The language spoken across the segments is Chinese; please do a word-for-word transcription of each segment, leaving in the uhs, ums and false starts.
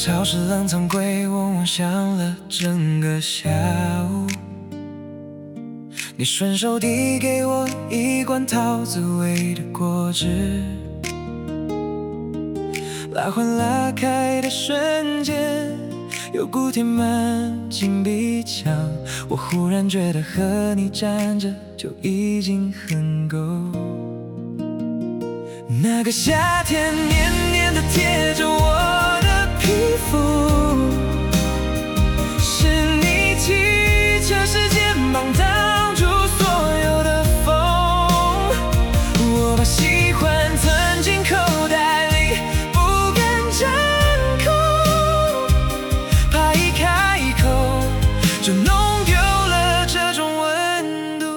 超市冷藏柜嗡嗡响了整个下午，你顺手递给我一罐桃子味的果汁，拉环拉开的瞬间，有股填满进鼻腔，我忽然觉得和你站着就已经很够。那个夏天黏黏的贴着我的皮肤，是你骑车时肩膀挡住所有的风，我把喜欢存进口袋里不敢张口，怕一开口就弄丢了这种温度。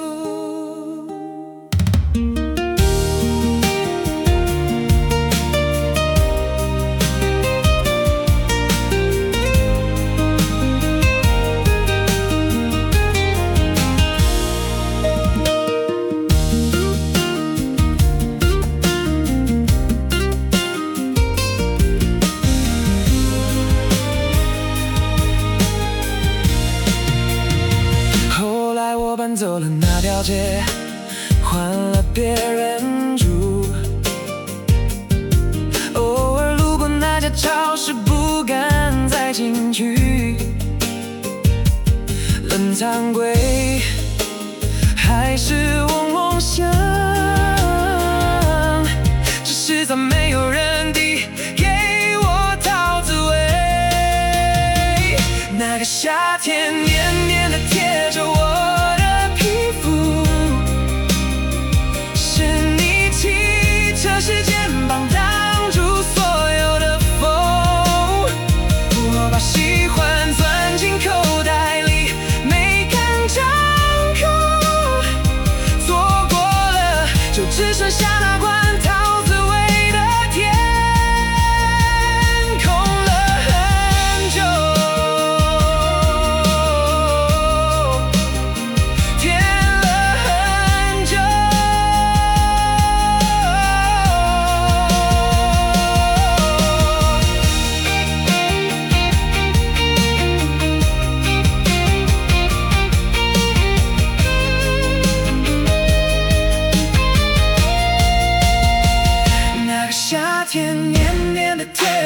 搬走了那条街，换了别人住，偶尔路过那家超市，不敢再进去。冷藏柜还是嗡嗡响，只是再没有人递给我桃子味。那个夏天黏黏的贴着我，这是肩膀挡住所有的风，我把喜欢钻进口袋里，没敢张口，错过了就只剩下那罐桃子味的甜，空了很久，甜了很久。夏天黏黏的贴